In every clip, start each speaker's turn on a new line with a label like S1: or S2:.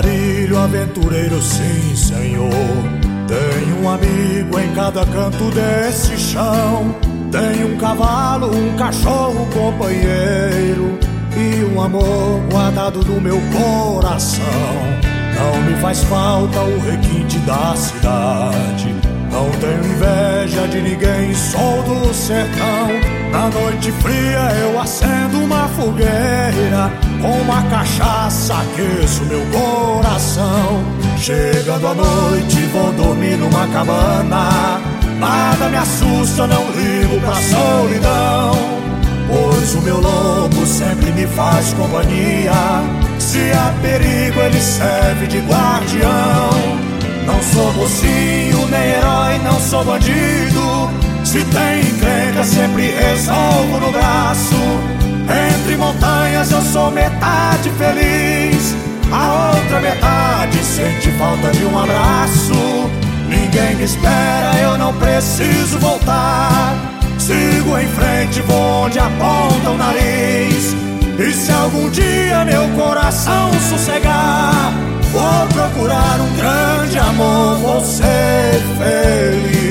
S1: andarilho aventureiro, sim, senhor. Tenho um amigo em cada canto desse chão. Tenho um cavalo, um cachorro companheiro e um amor guardado no meu coração. Não me faz falta o requinte da cidade. Não tenho inveja de ninguém, sou do sertão. Na noite fria eu acendo uma fogueira, com uma cachaça aqueço meu coração. Chegando a noite vou dormir numa cabana. Nada me assusta, não ligo pra solidão, pois o meu lobo sempre me faz companhia. Se há perigo ele serve de guardião. Não sou mocinho, nem herói, não sou bandido. Se tem encrenca, sempre resolvo no braço. Entre montanhas eu sou metade feliz, a outra metade sente falta de um abraço. Ninguém me espera, eu não preciso voltar. Sigo em frente, vou onde aponta o nariz. E se algum dia meu coração sossegar, vou procurar um grande amor, vou ser feliz.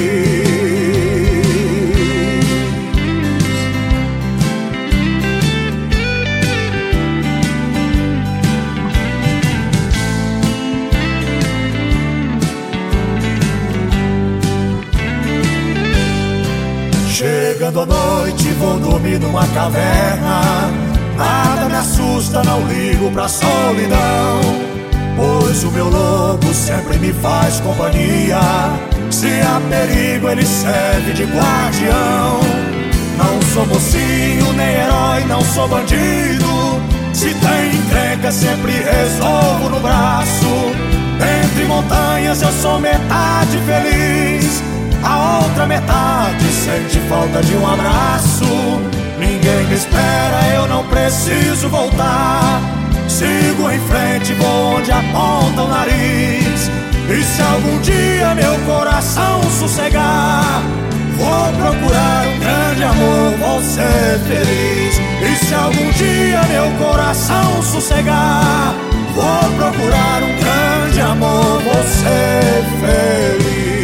S1: Chegando a noite vou dormir numa caverna. Nada me assusta, não ligo pra solidão, pois o meu lobo sempre me faz companhia. Se há perigo ele serve de guardião. Não sou mocinho, nem herói, não sou bandido. Se tem encrenca sempre resolvo no braço. Entre montanhas eu sou metade feliz, a outra metade sente falta de um abraço. Ninguém me espera, eu não preciso voltar. Sigo em frente, vou onde aponta o nariz. E se algum dia meu coração sossegar, vou procurar um grande amor, vou ser feliz. E se algum dia meu coração sossegar, vou procurar um grande amor, vou ser feliz.